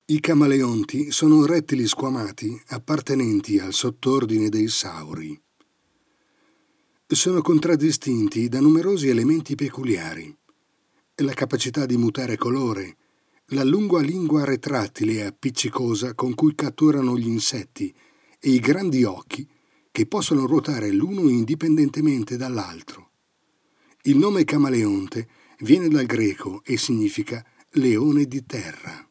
I camaleonti sono rettili squamati appartenenti al sottordine dei sauri. Sono contraddistinti da numerosi elementi peculiari: la capacità di mutare colore, la lunga lingua retrattile e appiccicosa con cui catturano gli insetti e i grandi occhi che possono ruotare l'uno indipendentemente dall'altro. Il nome camaleonte viene dal greco e significa leone di terra.